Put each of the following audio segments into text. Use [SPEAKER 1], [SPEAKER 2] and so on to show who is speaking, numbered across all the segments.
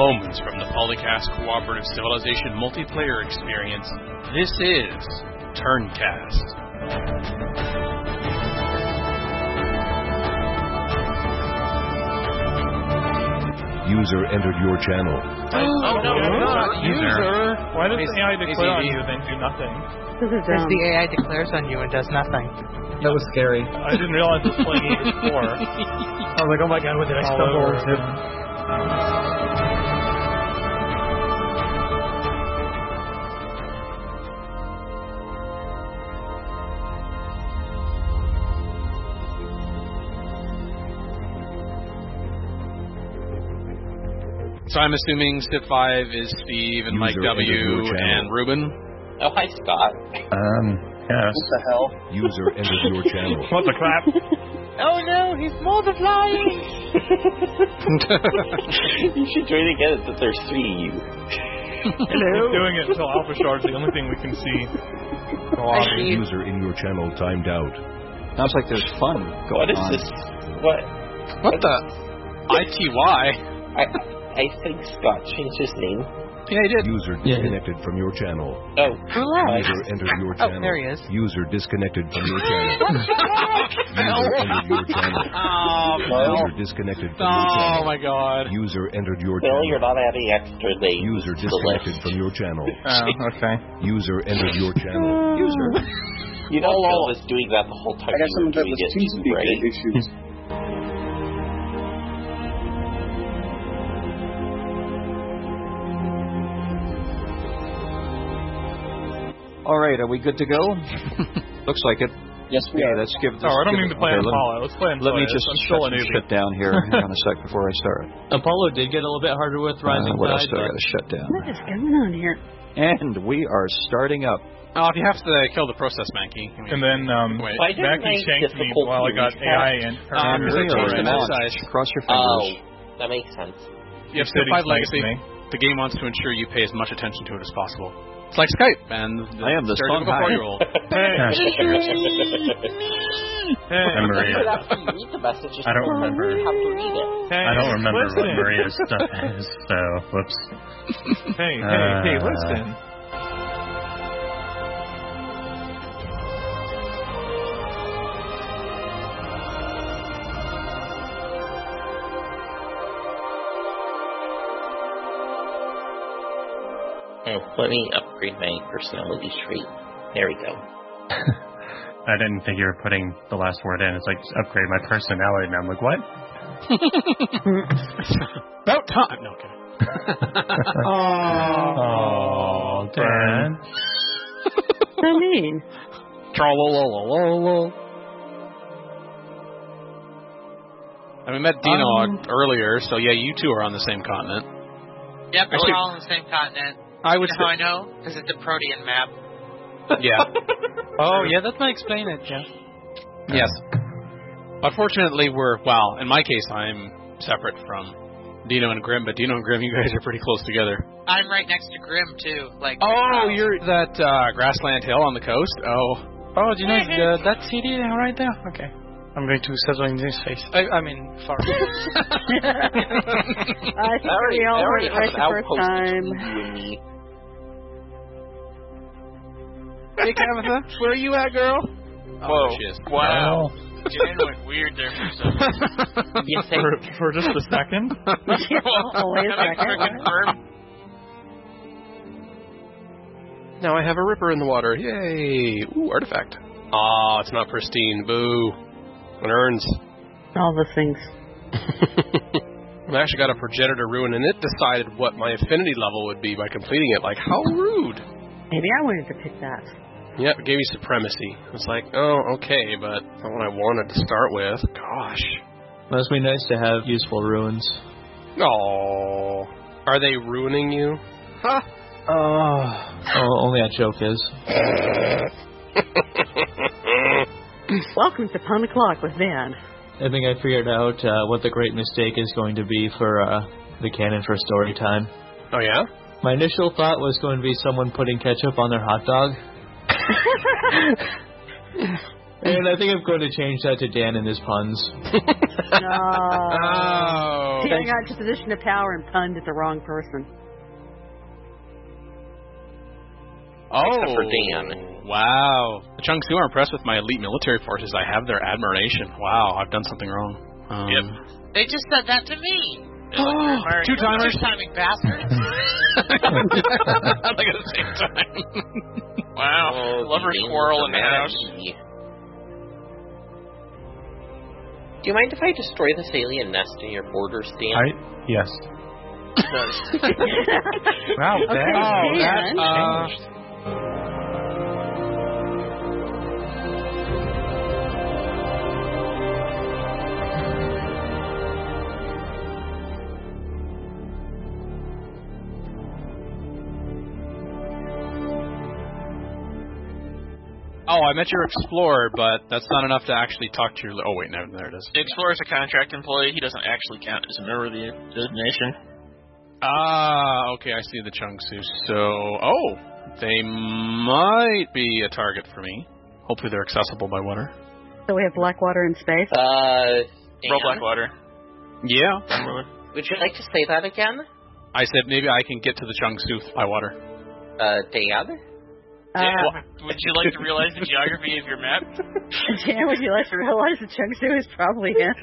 [SPEAKER 1] moments from the Polycast Cooperative Civilization multiplayer experience. This is Turncast.
[SPEAKER 2] User entered your channel.
[SPEAKER 3] Oh no, not
[SPEAKER 4] user. Why does the AI declare on you and then do nothing?
[SPEAKER 3] Because the AI declares on you and does nothing.
[SPEAKER 5] That was scary.
[SPEAKER 4] I didn't realize it was playing E4.
[SPEAKER 5] I was like, oh my god, what did I stumble into?
[SPEAKER 1] So I'm assuming Step 5 is Steve and Mike W. and Ruben.
[SPEAKER 6] Oh, hi, Scott.
[SPEAKER 5] Yes.
[SPEAKER 6] What the hell?
[SPEAKER 2] User entered your channel.
[SPEAKER 4] What the crap?
[SPEAKER 3] Oh no, he's multiplying!
[SPEAKER 6] You should try to get it that there's 3 of you.
[SPEAKER 4] Hello? He's doing it until Alpha Shard's the only thing we can see.
[SPEAKER 2] User in your channel timed out.
[SPEAKER 5] Sounds like there's fun going on.
[SPEAKER 6] What is this? What?
[SPEAKER 1] What the? ITY?
[SPEAKER 6] I think Scott changed his name.
[SPEAKER 1] Yeah, he did.
[SPEAKER 2] User disconnected from your channel.
[SPEAKER 6] Oh.
[SPEAKER 2] User entered your channel.
[SPEAKER 3] Oh, there he is.
[SPEAKER 2] User disconnected from your channel. User entered your channel. User disconnected from your channel.
[SPEAKER 1] Oh my god.
[SPEAKER 2] User entered your
[SPEAKER 6] Bill,
[SPEAKER 2] channel.
[SPEAKER 6] you're not adding extra names.
[SPEAKER 2] User disconnected from your channel.
[SPEAKER 5] Oh, okay.
[SPEAKER 2] User entered your channel. User.
[SPEAKER 6] You know, Bill was doing that the whole time.
[SPEAKER 7] I got
[SPEAKER 6] you were
[SPEAKER 7] some of
[SPEAKER 6] doing
[SPEAKER 7] those
[SPEAKER 6] it,
[SPEAKER 7] TeamSpeak
[SPEAKER 6] right?
[SPEAKER 7] issues.
[SPEAKER 5] Alright, are we good to go? Looks like it.
[SPEAKER 7] Yes, we are.
[SPEAKER 5] Let's give this.
[SPEAKER 4] Oh, I don't mean to play Apollo. Let's play
[SPEAKER 5] Let me just
[SPEAKER 4] I'm
[SPEAKER 5] shut
[SPEAKER 4] still a
[SPEAKER 5] some
[SPEAKER 4] newbie.
[SPEAKER 5] shit down here. Hang on a sec before I start.
[SPEAKER 8] Apollo did get a little bit harder with Rising
[SPEAKER 5] What else
[SPEAKER 8] Tide.
[SPEAKER 5] do I gotta shut down?
[SPEAKER 9] What is going on here?
[SPEAKER 5] And we are starting up.
[SPEAKER 1] Oh, if you have to kill the process Mankey.
[SPEAKER 4] And then,
[SPEAKER 1] wait.
[SPEAKER 4] Mackie shanked me while I got AI in.
[SPEAKER 5] Cross your fingers.
[SPEAKER 6] Oh, that makes sense.
[SPEAKER 1] You have Step 5 Legacy. The game wants to ensure you pay as much attention to it as possible. It's like Skype, and
[SPEAKER 5] I am the strong
[SPEAKER 1] 4-year-old.
[SPEAKER 4] Hey,
[SPEAKER 6] You could actually read the messages.
[SPEAKER 10] I don't remember.
[SPEAKER 6] You have to read it.
[SPEAKER 4] hey,
[SPEAKER 10] I don't remember
[SPEAKER 4] listen.
[SPEAKER 10] what Maria's stuff is, so whoops.
[SPEAKER 4] Hey, listen.
[SPEAKER 6] Oh, let me upgrade my personality trait. There we go.
[SPEAKER 10] I didn't think you were putting the last word in. It's like, upgrade my personality, and I'm like, what?
[SPEAKER 1] About time. No, okay.
[SPEAKER 10] Oh, Dan.
[SPEAKER 9] What do you mean?
[SPEAKER 1] And we met Dino earlier, so yeah, you two are on the same continent.
[SPEAKER 3] Yep,
[SPEAKER 1] Actually,
[SPEAKER 3] we're all on the same continent.
[SPEAKER 1] I would
[SPEAKER 3] You know how I know? Because it's a Protean map.
[SPEAKER 1] Yeah.
[SPEAKER 8] Oh, yeah, that might explain it, yeah.
[SPEAKER 1] Yes. Unfortunately, in my case, I'm separate from Dino and Grim, but Dino and Grim, you guys are pretty close together.
[SPEAKER 3] I'm right next to Grim, too.
[SPEAKER 1] You're that grassland hill on the coast? Oh,
[SPEAKER 8] do you know that CD right there? Okay. I'm going to settle in this face. I mean, far.
[SPEAKER 9] I think we all heard it right the first time.
[SPEAKER 1] Hey, Tabitha, where are you at, girl?
[SPEAKER 6] Whoa.
[SPEAKER 1] She is.
[SPEAKER 6] Wow.
[SPEAKER 3] Jan went weird there for a second.
[SPEAKER 6] You think?
[SPEAKER 4] For just a second?
[SPEAKER 9] Wait a second.
[SPEAKER 11] Now I have a ripper in the water. Yay! Ooh, artifact. Ah, it's not pristine. Boo. It earns.
[SPEAKER 9] All the things.
[SPEAKER 11] I actually got a progenitor ruin, and it decided what my affinity level would be by completing it. Like, how rude.
[SPEAKER 9] Maybe I wanted to pick that.
[SPEAKER 11] Yep, it gave me supremacy. It's like, oh, okay, but not what I wanted to start with. Gosh.
[SPEAKER 8] Must be nice to have useful ruins.
[SPEAKER 11] Oh, are they ruining you? Huh?
[SPEAKER 8] Only a joke is.
[SPEAKER 9] Welcome to Pound the Clock with Van.
[SPEAKER 8] I think I figured out what the great mistake is going to be for the canon for story time.
[SPEAKER 11] Oh, yeah?
[SPEAKER 8] My initial thought was going to be someone putting ketchup on their hot dog. And I think I'm going to change that to Dan and his puns.
[SPEAKER 9] No.
[SPEAKER 1] Oh.
[SPEAKER 9] See, I got into position of power and punned at the wrong person.
[SPEAKER 6] Except for Dan.
[SPEAKER 1] Wow. The Chungsu are impressed with my elite military forces. I have their admiration. Wow, I've done something wrong.
[SPEAKER 3] Yep. They just said that to me. Like,
[SPEAKER 1] Two-timers.
[SPEAKER 3] Two-timing bastards.
[SPEAKER 1] Like at the same time.
[SPEAKER 3] Wow. Lover squirrel in the house.
[SPEAKER 6] Do you mind if I destroy this alien nest in your borders, Dan?
[SPEAKER 10] Yes.
[SPEAKER 4] Wow,
[SPEAKER 9] Okay, Dan.
[SPEAKER 4] changed.
[SPEAKER 1] Oh, I met your explorer, but that's not enough to actually talk to your... Oh, wait, no, there it is.
[SPEAKER 3] The Explorer's a contract employee. He doesn't actually count as a member of the nation.
[SPEAKER 1] Ah, okay, I see the Chungsu. So, they might be a target for me. Hopefully they're accessible by water.
[SPEAKER 9] So we have Blackwater in space.
[SPEAKER 3] Bro Blackwater.
[SPEAKER 1] Yeah.
[SPEAKER 6] Would you like to say that again?
[SPEAKER 1] I said maybe I can get to the Chungsu by water.
[SPEAKER 6] Dan?
[SPEAKER 3] Would you like to realize the geography of your map?
[SPEAKER 9] Dan, would you like to realize the Chungsu is probably in?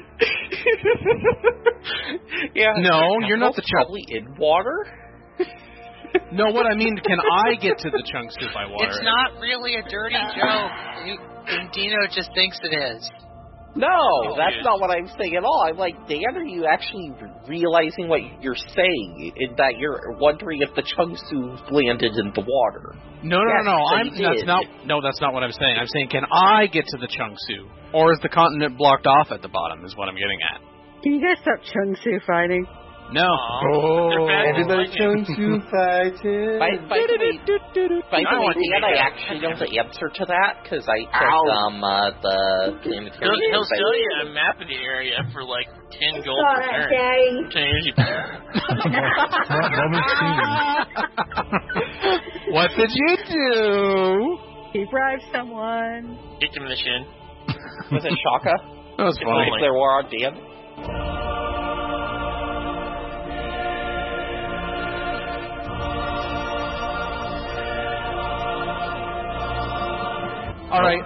[SPEAKER 6] Yeah.
[SPEAKER 1] No, you're not the
[SPEAKER 6] probably in water.
[SPEAKER 1] No, what I mean, can I get to the Chungsu by water?
[SPEAKER 3] It's not really a dirty joke. And Dino just thinks it is.
[SPEAKER 6] No, that's not what I'm saying at all. I'm like, Dan, are you actually realizing what you're saying? In that you're wondering if the Chungsu landed in the water?
[SPEAKER 1] No. That's not what I'm saying. I'm saying, can I get to the Chungsu? Or is the continent blocked off at the bottom, is what I'm getting at.
[SPEAKER 9] Can you guys stop Chungsu fighting?
[SPEAKER 1] No.
[SPEAKER 5] Everybody Chungsu fighting.
[SPEAKER 6] By the way, Dan, I actually know the answer to that, because I took the planetarium.
[SPEAKER 3] He'll sell you a map of the area for like 10 gold per turn.
[SPEAKER 1] What did you do?
[SPEAKER 9] He bribed someone.
[SPEAKER 3] Kicked him in the shin.
[SPEAKER 6] Was it Shaka?
[SPEAKER 1] That was funny.
[SPEAKER 6] There were on Dan.
[SPEAKER 1] All right,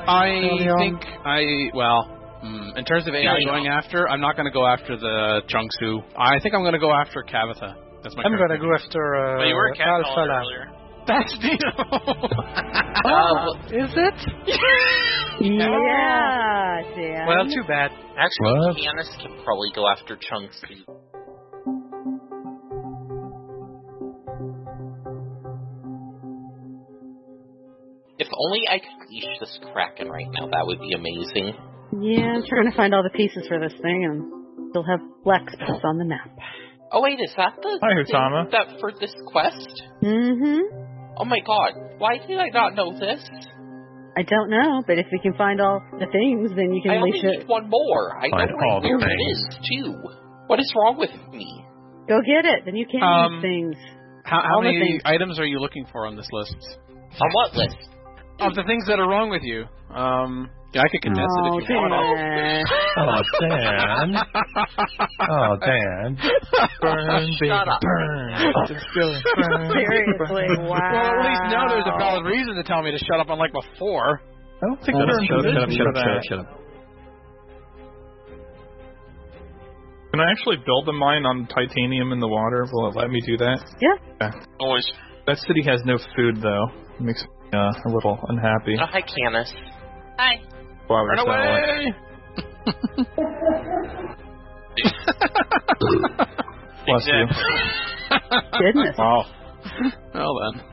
[SPEAKER 1] in terms of AI going after, I'm not going to go after the Chungsu. I think I'm going to go after Kavatha. That's my.
[SPEAKER 4] I'm going to go after
[SPEAKER 3] But you were
[SPEAKER 4] Alpha
[SPEAKER 3] catcalled
[SPEAKER 4] Lab.
[SPEAKER 3] earlier.
[SPEAKER 1] That's Dino.
[SPEAKER 4] Is it?
[SPEAKER 9] Yeah, Dan.
[SPEAKER 4] Well, too bad.
[SPEAKER 6] Actually, Janice can probably go after Chungsu. If only I could leash this Kraken right now, that would be amazing.
[SPEAKER 9] Yeah, I'm trying to find all the pieces for this thing, and still have black spots on the map.
[SPEAKER 6] Oh wait, is that the
[SPEAKER 4] Hutama.
[SPEAKER 6] thing that for this quest?
[SPEAKER 9] Mm-hmm.
[SPEAKER 6] Oh my god, why did I not know this?
[SPEAKER 9] I don't know, but if we can find all the things, then you can
[SPEAKER 6] I only
[SPEAKER 9] leash
[SPEAKER 6] need
[SPEAKER 9] it.
[SPEAKER 6] one more. I
[SPEAKER 10] Find
[SPEAKER 6] know
[SPEAKER 10] all the
[SPEAKER 6] where it
[SPEAKER 10] things.
[SPEAKER 6] is, too. What is wrong with me?
[SPEAKER 9] Go get it, then you can use things.
[SPEAKER 1] How
[SPEAKER 9] All the
[SPEAKER 1] many
[SPEAKER 9] things.
[SPEAKER 1] items are you looking for on this list?
[SPEAKER 6] On what list?
[SPEAKER 1] Of the things that are wrong with you. Yeah, I could condense it if you want.
[SPEAKER 10] Dan. Oh, Dan. Burn, baby,
[SPEAKER 6] Shut up.
[SPEAKER 10] burn.
[SPEAKER 9] Seriously, wow.
[SPEAKER 1] Well, at least now there's a valid reason to tell me to shut up, unlike before.
[SPEAKER 4] I don't think they're in position for that.
[SPEAKER 5] Shut up.
[SPEAKER 4] Can I actually build a mine on titanium in the water? Will it let me do that?
[SPEAKER 9] Yeah.
[SPEAKER 3] Always.
[SPEAKER 4] That city has no food, though. It makes me a little unhappy.
[SPEAKER 6] Oh, hi, Canis.
[SPEAKER 3] Hi.
[SPEAKER 4] Wow,
[SPEAKER 1] Run away!
[SPEAKER 4] Bless you.
[SPEAKER 9] Goodness.
[SPEAKER 1] Wow. Well then.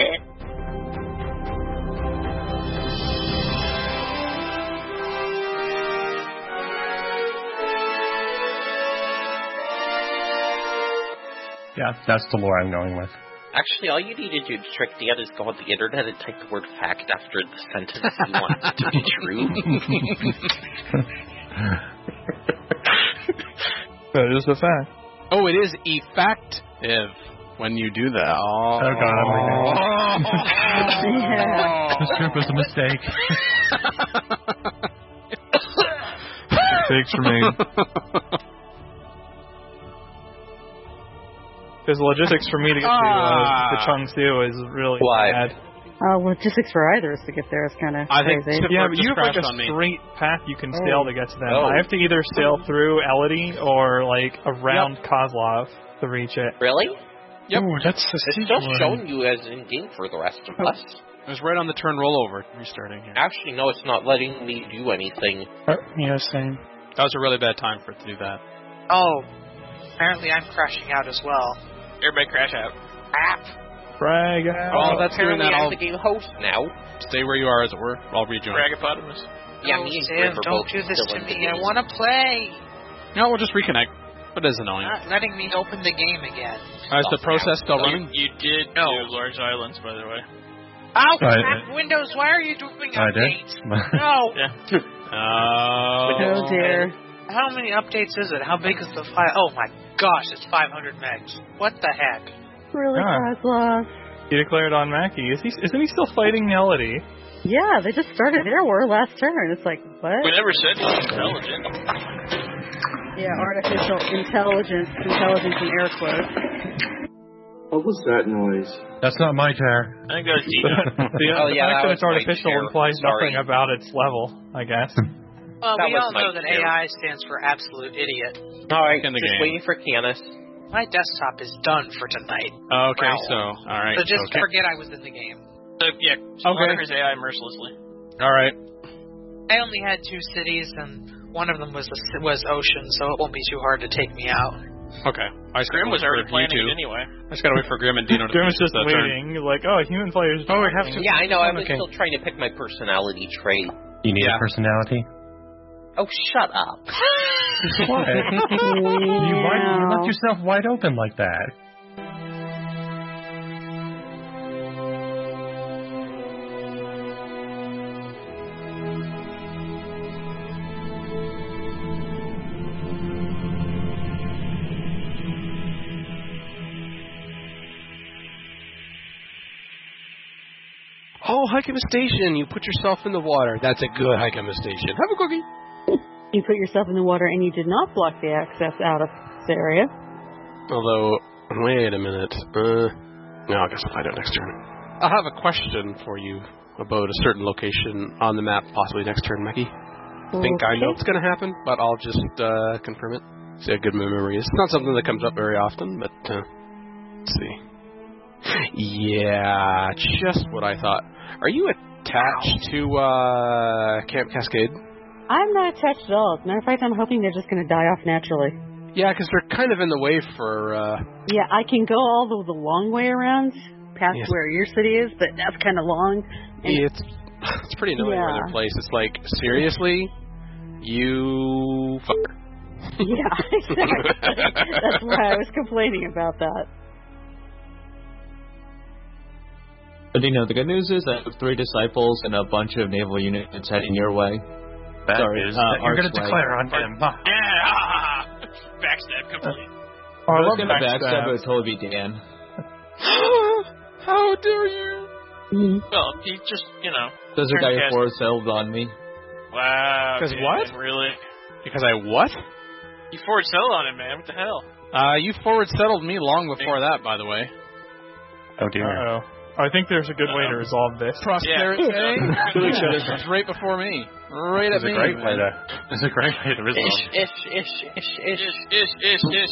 [SPEAKER 10] Yeah, that's the lore I'm going with.
[SPEAKER 6] Actually, all you need to do to trick Dan is go on the internet and type the word fact after the sentence you want it to be true.
[SPEAKER 4] That is a fact.
[SPEAKER 1] Oh, it is effective when you do that. Oh,
[SPEAKER 10] God,
[SPEAKER 9] Yeah.
[SPEAKER 10] This group was a mistake.
[SPEAKER 4] Takes for me. Because logistics for me to get to Chengsu is really bad.
[SPEAKER 9] Logistics for either is to get there is kind of crazy.
[SPEAKER 4] Yeah, but you have like a straight path you can sail to get to them. I have to either sail through Elodie or like around Kozlov to reach it.
[SPEAKER 6] Really?
[SPEAKER 1] Yep.
[SPEAKER 11] Ooh, that's
[SPEAKER 6] it's just showing you as in game for the rest of us.
[SPEAKER 1] It was right on the turn rollover. Restarting here.
[SPEAKER 6] Actually, no, it's not letting me do anything.
[SPEAKER 11] Yeah, same.
[SPEAKER 1] That was a really bad time for it to do that.
[SPEAKER 7] Oh, apparently I'm crashing out as well.
[SPEAKER 3] Everybody crash out.
[SPEAKER 4] Frag out.
[SPEAKER 1] Oh, that's doing that.
[SPEAKER 6] I'm the game host now.
[SPEAKER 1] Stay where you are, as it were. I'll rejoin.
[SPEAKER 3] Fragapotamus.
[SPEAKER 6] Yeah, me and
[SPEAKER 7] Sam,
[SPEAKER 6] Griff are
[SPEAKER 7] don't
[SPEAKER 6] both
[SPEAKER 7] do this
[SPEAKER 6] still
[SPEAKER 7] to
[SPEAKER 6] in the
[SPEAKER 7] me. I
[SPEAKER 6] game.
[SPEAKER 7] want to play.
[SPEAKER 1] No, we'll just reconnect. But it is annoying.
[SPEAKER 7] Not letting me open the game again.
[SPEAKER 1] Is the process still running?
[SPEAKER 3] You did do Large Islands, by the way.
[SPEAKER 7] Oh, crap, Windows, why are you doing updates? No.
[SPEAKER 9] Oh, dear.
[SPEAKER 7] How many updates is it? How big is the file? Oh, my gosh, it's 500 megs. What the heck?
[SPEAKER 9] Really, Kozlov?
[SPEAKER 4] You declared on Mackie. Isn't he still fighting Elodie?
[SPEAKER 9] Yeah, they just started their war last turn. It's like, what?
[SPEAKER 3] We never said he was intelligent.
[SPEAKER 9] Yeah, artificial intelligence in air quotes.
[SPEAKER 12] What was that noise?
[SPEAKER 10] That's not my chair.
[SPEAKER 3] I think that was Dino.
[SPEAKER 4] The fact that it's artificial implies nothing about its level, I guess.
[SPEAKER 7] Well, we all know that AI stands for absolute idiot.
[SPEAKER 6] Alright, just waiting for Canis.
[SPEAKER 7] My desktop is done for tonight.
[SPEAKER 1] Okay, alright.
[SPEAKER 7] So just forget I was in the game.
[SPEAKER 3] So, yeah, slaughter his AI mercilessly.
[SPEAKER 1] Alright.
[SPEAKER 7] I only had 2 cities, and one of them was Ocean, so it won't be too hard to take me out.
[SPEAKER 1] Okay.
[SPEAKER 3] Grim was already planning it anyway.
[SPEAKER 1] I just gotta wait for Grim and Dino to
[SPEAKER 4] Grim was just waiting, like, human players.
[SPEAKER 1] Oh, we have to.
[SPEAKER 6] Yeah, I know, I was still trying to pick my personality trait.
[SPEAKER 10] You need a personality?
[SPEAKER 6] Oh, shut up.
[SPEAKER 10] What? You left yourself wide open like that.
[SPEAKER 11] Oh, hike a station. You put yourself in the water. That's a good hike a station. Have a cookie.
[SPEAKER 9] You put yourself in the water and you did not block the access out of this area.
[SPEAKER 11] Although, wait a minute. No, I guess I'll find out next turn. I'll have a question for you about a certain location on the map, possibly next turn, Mackie. I think I know what's going to happen, but I'll just confirm it. See how good my memory is. It's not something that comes up very often, but let's see. Yeah, just what I thought. Are you attached to Camp Cascade?
[SPEAKER 9] I'm not attached at all. As a matter of fact, I'm hoping they're just going to die off naturally.
[SPEAKER 11] Yeah, because they're kind of in the way for...
[SPEAKER 9] Yeah, I can go all the long way around past where your city is, but that's kind of long.
[SPEAKER 11] Yeah, it's pretty annoying where they're placed. It's like, seriously? You fucker.
[SPEAKER 9] Yeah, exactly. That's why I was complaining about that.
[SPEAKER 8] But the good news is that 3 disciples and a bunch of naval units heading your way.
[SPEAKER 10] Bad news that you're going to declare on them.
[SPEAKER 3] Yeah! Backstab complete.
[SPEAKER 8] I was going to backstab, it would totally be Dan.
[SPEAKER 11] How dare you?
[SPEAKER 3] Well, he just,
[SPEAKER 8] There's a guy who forward settled on me.
[SPEAKER 3] Wow.
[SPEAKER 1] Because what?
[SPEAKER 3] Really?
[SPEAKER 1] Because I what?
[SPEAKER 3] You forward settled on him, man. What the hell?
[SPEAKER 1] You forward settled me long before that, by the way.
[SPEAKER 10] Oh, dear.
[SPEAKER 4] Uh-oh. I think there's a good way to resolve this.
[SPEAKER 1] Prosperity. This was right before me. Right at me.
[SPEAKER 10] It's a great way to resolve it.
[SPEAKER 3] Ish.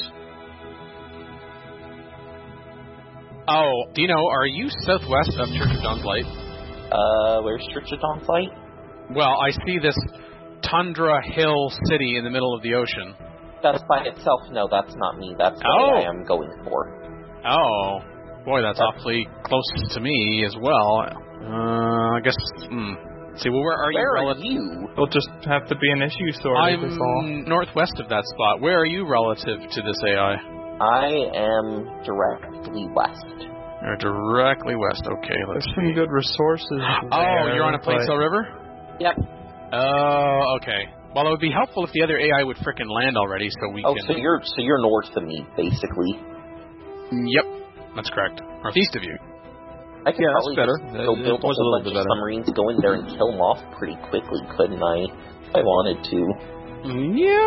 [SPEAKER 1] Oh, Dino, are you southwest of Church of Dawn's Light?
[SPEAKER 6] Where's Church of Dawn's Light?
[SPEAKER 1] Well, I see this tundra hill city in the middle of the ocean.
[SPEAKER 6] That's by itself. No, that's not me. That's what I am going for.
[SPEAKER 1] Oh. Boy, that's awfully close to me as well. I guess. See, well, where are you?
[SPEAKER 6] Where are you?
[SPEAKER 4] It'll just have to be an issue sort.
[SPEAKER 1] I'm northwest of that spot. Where are you relative to this AI?
[SPEAKER 6] I am directly west.
[SPEAKER 1] You're directly west. Okay, let's see.
[SPEAKER 4] Some good resources.
[SPEAKER 1] Oh, you're on a Plainsail River?
[SPEAKER 6] Yep.
[SPEAKER 1] Oh, okay. Well, it would be helpful if the other AI would frickin' land already, so we can.
[SPEAKER 6] Oh, so you're north of me, basically.
[SPEAKER 1] Yep, that's correct. Northeast of you.
[SPEAKER 6] I could probably go build a whole bunch of submarines, go in there and kill them off pretty quickly, couldn't I? If I wanted to.
[SPEAKER 11] Yeah.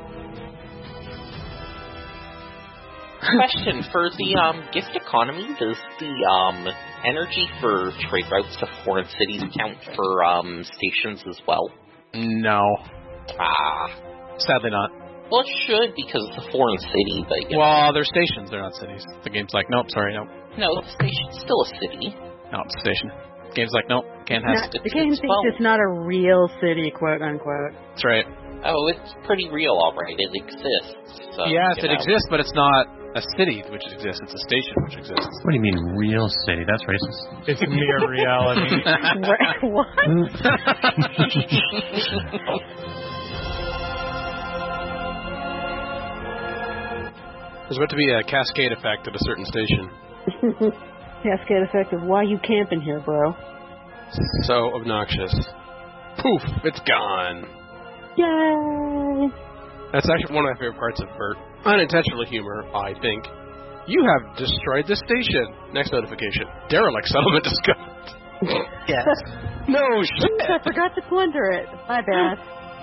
[SPEAKER 6] Question for the gift economy: does the energy for trade routes to foreign cities count for stations as well?
[SPEAKER 1] No. Sadly not.
[SPEAKER 6] Well, it should because it's a foreign city, but
[SPEAKER 1] well, they're stations. They're not cities. The game's like, nope, sorry, nope.
[SPEAKER 6] No, the station's still a city.
[SPEAKER 1] No, it's a station. The game's like, nope, can't have
[SPEAKER 9] it. The game thinks it's not a real city, quote unquote.
[SPEAKER 1] That's right.
[SPEAKER 6] Oh, it's pretty real, all right. It exists. So,
[SPEAKER 1] yes, it exists, but it's not a city which exists. It's a station which exists.
[SPEAKER 10] What do you mean, real city? That's racist.
[SPEAKER 4] It's mere reality.
[SPEAKER 9] What?
[SPEAKER 11] There's about to be a cascade effect at a certain station.
[SPEAKER 9] Cascade effect of why you camping here, bro?
[SPEAKER 11] So obnoxious. Poof! It's gone.
[SPEAKER 9] Yay!
[SPEAKER 11] That's actually one of my favorite parts of Bert. Unintentional humor, I think. You have destroyed the station. Next notification. Derelict settlement discovered.
[SPEAKER 9] Yes.
[SPEAKER 11] No shit.
[SPEAKER 9] I forgot to plunder it. My bad.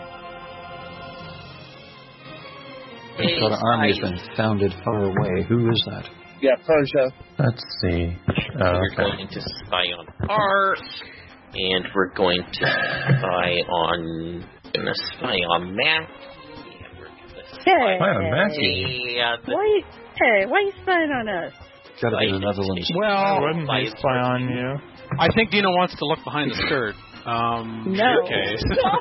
[SPEAKER 5] The army has been founded far away. Who is that?
[SPEAKER 12] Yeah, Persia.
[SPEAKER 10] Let's see.
[SPEAKER 6] We're going to spy on Art, and we're going to spy on Matt.
[SPEAKER 9] Hey,
[SPEAKER 10] spy on Matthew.
[SPEAKER 9] Why you spying on us?
[SPEAKER 5] Gotta be the Netherlands.
[SPEAKER 4] Well, wouldn't he spy on you?
[SPEAKER 1] I think Dino wants to look behind the skirt.
[SPEAKER 9] No.
[SPEAKER 1] Okay.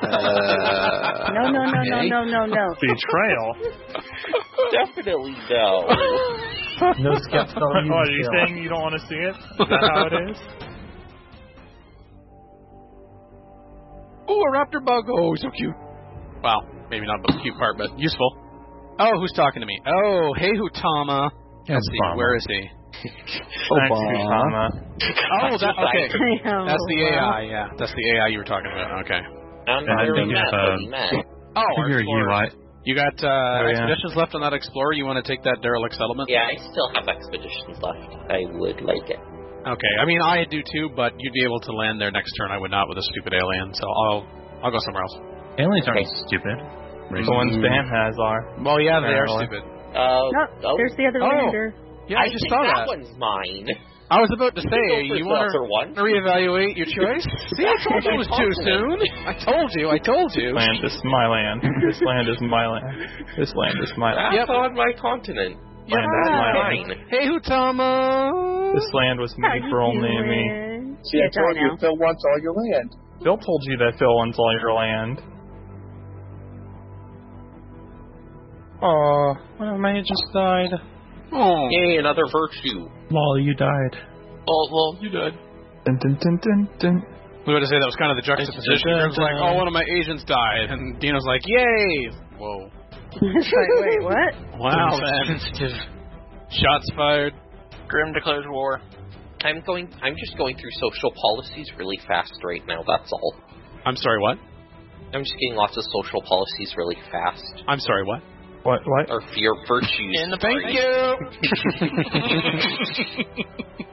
[SPEAKER 9] No.
[SPEAKER 4] Betrayal.
[SPEAKER 6] Definitely no.
[SPEAKER 8] No skeptical.
[SPEAKER 4] Are you saying you don't want to see it? Is that how it is?
[SPEAKER 1] Oh, a raptor bug. Oh, so cute. Well, maybe not the cute part, but useful. Oh, who's talking to me? Oh, hey, Hutama. Let's see, where is he?
[SPEAKER 4] Obama.
[SPEAKER 1] Oh, okay. That's the AI, yeah. That's the AI you were talking about. Okay.
[SPEAKER 10] Your UI.
[SPEAKER 1] You got expeditions left on that Explorer? You want to take that derelict settlement?
[SPEAKER 6] Yeah, I still have expeditions left. I would like it.
[SPEAKER 1] Okay, I mean, I do too, but you'd be able to land there next turn. I would not with a stupid alien, so I'll go somewhere else.
[SPEAKER 10] Aliens aren't stupid.
[SPEAKER 4] The ones Dan has are.
[SPEAKER 1] Well, yeah, they are stupid.
[SPEAKER 9] There's the other lander.
[SPEAKER 1] Yeah, I just saw that.
[SPEAKER 6] That one's mine.
[SPEAKER 1] I was about to say, you want to reevaluate your choice? See, I told you it was too soon. I told you.
[SPEAKER 4] This is my land. This land is my land. This land is my land.
[SPEAKER 6] That's on my continent.
[SPEAKER 4] Land is my land.
[SPEAKER 1] Hey, Hutama.
[SPEAKER 4] This land was made for only me.
[SPEAKER 12] See, I told you Phil wants all your land.
[SPEAKER 4] Phil told you that Phil wants all your land.
[SPEAKER 11] Aw, my mate just died.
[SPEAKER 6] Oh. Yay, another virtue.
[SPEAKER 4] Lol, you died.
[SPEAKER 6] Oh, well, you died.
[SPEAKER 4] Dun, dun, dun, dun, dun.
[SPEAKER 1] We were to say that was kind of the juxtaposition. It was like, oh, one of my agents died, and Dino's like, yay! Whoa.
[SPEAKER 9] Wait, what?
[SPEAKER 1] Wow, man. Shots fired.
[SPEAKER 3] Grim declares war.
[SPEAKER 6] I'm just going through social policies really fast right now, that's all.
[SPEAKER 1] I'm sorry, what?
[SPEAKER 6] I'm just getting lots of social policies really fast.
[SPEAKER 1] I'm sorry, what?
[SPEAKER 4] What?
[SPEAKER 6] Or fear virtues.
[SPEAKER 3] In the
[SPEAKER 1] Thank you!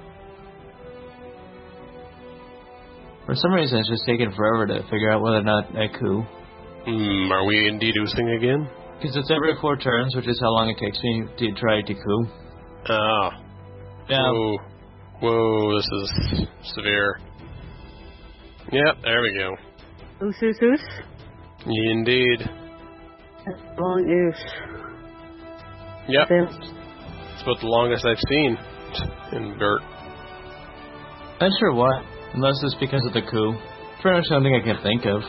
[SPEAKER 8] For some reason, it's just taken forever to figure out whether or not I coup.
[SPEAKER 11] Are we indeed oosing again?
[SPEAKER 8] Because it's every 4 turns, which is how long it takes me to try to coup.
[SPEAKER 11] Oh.
[SPEAKER 8] Yeah.
[SPEAKER 11] Whoa, this is severe. Yep, there we go.
[SPEAKER 9] Oos.
[SPEAKER 11] Indeed.
[SPEAKER 9] Long oos.
[SPEAKER 11] Yep. It's about the longest I've seen in Bert.
[SPEAKER 8] Not sure what, unless it's because of the coup. Pretty much something I can think of.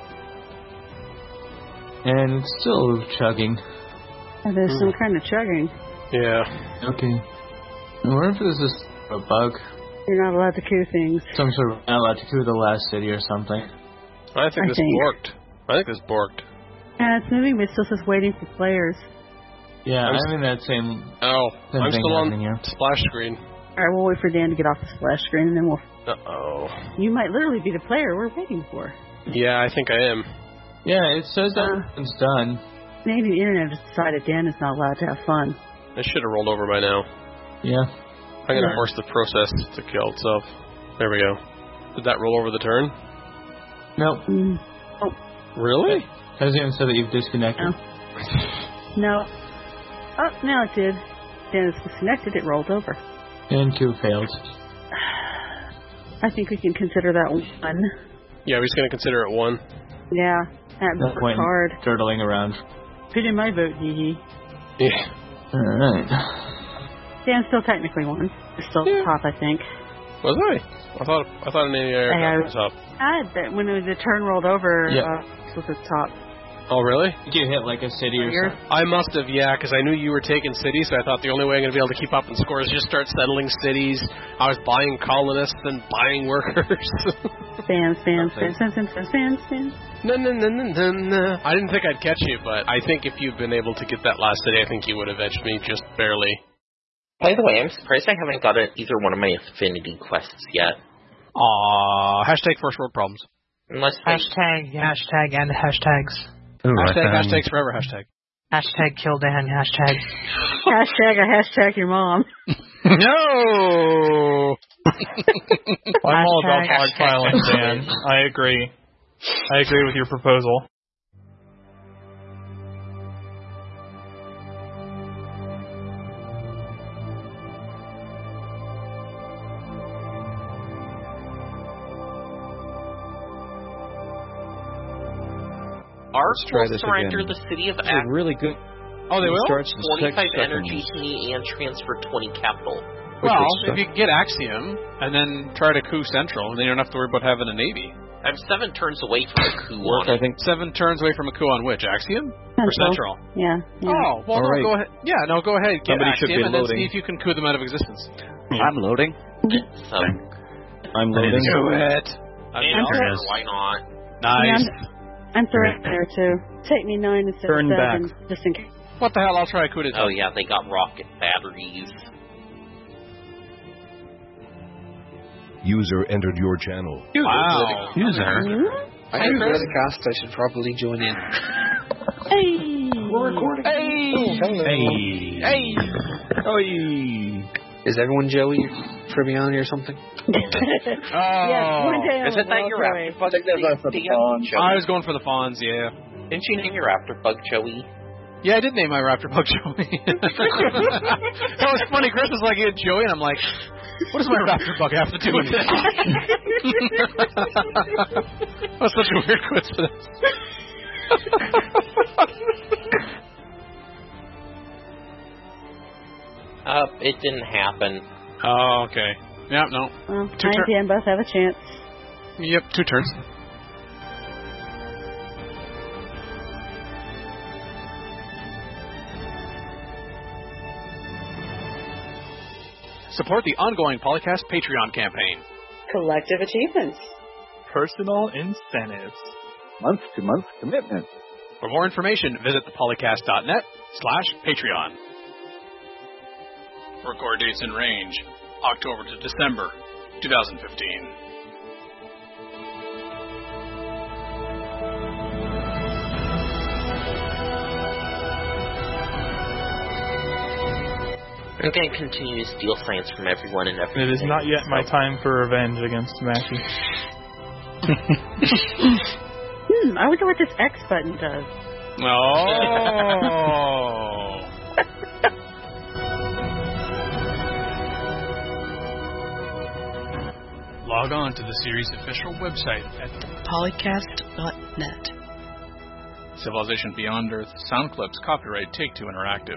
[SPEAKER 8] And it's still chugging.
[SPEAKER 9] There's some kind of chugging.
[SPEAKER 11] Yeah.
[SPEAKER 8] Okay. I wonder if this is a bug.
[SPEAKER 9] You're not allowed to coup things.
[SPEAKER 8] Some sort of not allowed to coup the last city or something.
[SPEAKER 11] I think this borked.
[SPEAKER 9] Yeah, it's moving, but it still says waiting for players.
[SPEAKER 8] Yeah, I'm in that same.
[SPEAKER 11] I'm still on
[SPEAKER 8] here.
[SPEAKER 11] Splash screen.
[SPEAKER 9] Alright, we'll wait for Dan to get off the splash screen, and then we'll...
[SPEAKER 11] Uh-oh.
[SPEAKER 9] You might literally be the player we're waiting for.
[SPEAKER 11] Yeah, I think I am.
[SPEAKER 8] Yeah, it says that it's done.
[SPEAKER 9] Maybe the internet has decided Dan is not allowed to have fun.
[SPEAKER 11] It should have rolled over by now.
[SPEAKER 8] Yeah.
[SPEAKER 11] I'm going to force the process to kill itself. There we go. Did that roll over the turn?
[SPEAKER 8] Nope.
[SPEAKER 9] Oh.
[SPEAKER 11] Really?
[SPEAKER 8] Hasn't even said that you've disconnected.
[SPEAKER 9] No. Oh, now it did. Then it's disconnected, it rolled over.
[SPEAKER 8] And 2 failed.
[SPEAKER 9] I think we can consider that 1.
[SPEAKER 11] Yeah, we're just going to consider it 1.
[SPEAKER 9] Yeah, that
[SPEAKER 8] No point
[SPEAKER 9] hard.
[SPEAKER 8] Turtling around.
[SPEAKER 9] Put in my vote, Gigi.
[SPEAKER 11] Yeah.
[SPEAKER 8] Alright.
[SPEAKER 9] Dan's still technically 1. It's still at the top, I think.
[SPEAKER 11] Was I? I thought in the area was up.
[SPEAKER 9] But when the turn rolled over, it was at the top.
[SPEAKER 11] Oh, really?
[SPEAKER 8] Did you hit like a city or something?
[SPEAKER 11] I must have, yeah, because I knew you were taking cities, so I thought the only way I'm going to be able to keep up in scores is just start settling cities. I was buying colonists and buying workers.
[SPEAKER 9] Fans. No.
[SPEAKER 11] I didn't think I'd catch you, but I think if you'd been able to get that last city, I think you would have edged me just barely.
[SPEAKER 6] By the way, I'm surprised I haven't got either one of my affinity quests yet.
[SPEAKER 1] Aww, hashtag first world problems.
[SPEAKER 6] Unless
[SPEAKER 7] hashtag and hashtags.
[SPEAKER 10] Ooh,
[SPEAKER 1] hashtags forever, hashtag.
[SPEAKER 7] Hashtag kill Dan, hashtag.
[SPEAKER 9] Hashtag your mom.
[SPEAKER 1] No!
[SPEAKER 4] I'm all about dogpiling, Dan. I agree with your proposal.
[SPEAKER 6] Ours
[SPEAKER 5] try
[SPEAKER 6] will
[SPEAKER 5] this
[SPEAKER 6] surrender
[SPEAKER 5] again.
[SPEAKER 6] the city of
[SPEAKER 5] It's
[SPEAKER 6] Act.
[SPEAKER 5] really good.
[SPEAKER 1] Oh, they will?
[SPEAKER 6] 45 energy to me and transfer 20 capital.
[SPEAKER 1] Well, if you can get Axiom, and then try to coup Central, then you don't have to worry about having a navy.
[SPEAKER 6] I'm 7 turns away from a coup on it.
[SPEAKER 5] I think
[SPEAKER 1] 7 turns away from a coup on which? Axiom? Or Central?
[SPEAKER 9] Yeah.
[SPEAKER 1] Oh, well,
[SPEAKER 5] All right.
[SPEAKER 1] go ahead. Yeah, no, go ahead. Get
[SPEAKER 5] Somebody should
[SPEAKER 1] Axiom
[SPEAKER 5] be
[SPEAKER 1] and then
[SPEAKER 5] loading.
[SPEAKER 1] see if you can coup them out of existence.
[SPEAKER 5] I'm loading.
[SPEAKER 6] So,
[SPEAKER 5] I'm loading.
[SPEAKER 1] Do it.
[SPEAKER 6] and why not?
[SPEAKER 1] Nice.
[SPEAKER 9] I'm throwing there too. Take me 9 instead
[SPEAKER 5] Turn
[SPEAKER 9] of 7,
[SPEAKER 5] back.
[SPEAKER 9] just in case.
[SPEAKER 1] What the hell? I'll try a coup d'etat.
[SPEAKER 6] Oh yeah, they got rocket batteries.
[SPEAKER 2] User entered your channel.
[SPEAKER 1] Wow.
[SPEAKER 10] User.
[SPEAKER 12] I think Redcast, I should probably join in.
[SPEAKER 9] Hey!
[SPEAKER 12] We're recording.
[SPEAKER 10] Hey.
[SPEAKER 5] Hey!
[SPEAKER 12] Is everyone Joey Tribbiani or something?
[SPEAKER 9] Yeah, one day
[SPEAKER 6] Isn't that your afterbug?
[SPEAKER 1] I was going for the Fawns, yeah.
[SPEAKER 6] Didn't you name your afterbug Joey?
[SPEAKER 1] Yeah, I did name my raptor bug Joey. That was funny. Chris was like, yeah, Joey, and I'm like, what does my raptor bug have to do with it? That was such a weird coincidence.
[SPEAKER 6] It didn't happen.
[SPEAKER 1] Oh, okay. Yeah, no.
[SPEAKER 9] Well, I and Dan both have a chance.
[SPEAKER 1] Yep, 2 turns. Support the ongoing Polycast Patreon campaign.
[SPEAKER 9] Collective achievements.
[SPEAKER 4] Personal incentives.
[SPEAKER 12] Month-to-month commitment.
[SPEAKER 1] For more information, visit thepolycast.net/Patreon. Record dates and range, October to December 2015.
[SPEAKER 6] I'm going to continue to steal science from everyone and everything.
[SPEAKER 4] It is not yet my time for revenge against Mackie.
[SPEAKER 9] I wonder what this X button does.
[SPEAKER 1] Oh. Log on to the series' official website at
[SPEAKER 7] polycast.net.
[SPEAKER 1] Civilization Beyond Earth sound clips copyright Take-Two Interactive.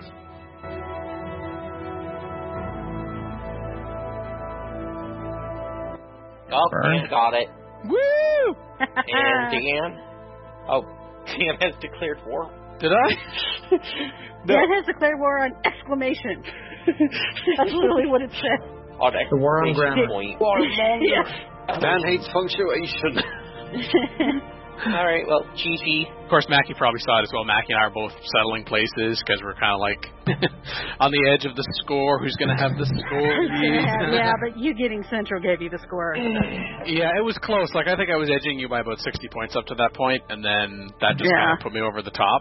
[SPEAKER 6] Oh, Dan got it.
[SPEAKER 1] Woo!
[SPEAKER 6] And Dan? Oh, Dan has declared war.
[SPEAKER 1] Did I?
[SPEAKER 9] Dan has declared war on exclamation. That's literally what it said.
[SPEAKER 6] On
[SPEAKER 5] The war on grammar.
[SPEAKER 6] point.
[SPEAKER 5] Dan hates punctuation.
[SPEAKER 6] Alright, well, GG.
[SPEAKER 1] Of course, Mackie probably saw it as well. Mackie and I are both settling places because we're kind of like on the edge of the score. Who's going to have the score?
[SPEAKER 9] Yeah, but you getting Central gave you the score.
[SPEAKER 1] Yeah, it was close. Like, I think I was edging you by about 60 points up to that point, and then that just kind of put me over the top.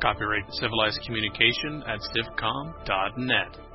[SPEAKER 1] Copyright Civilized Communication at civcom.net.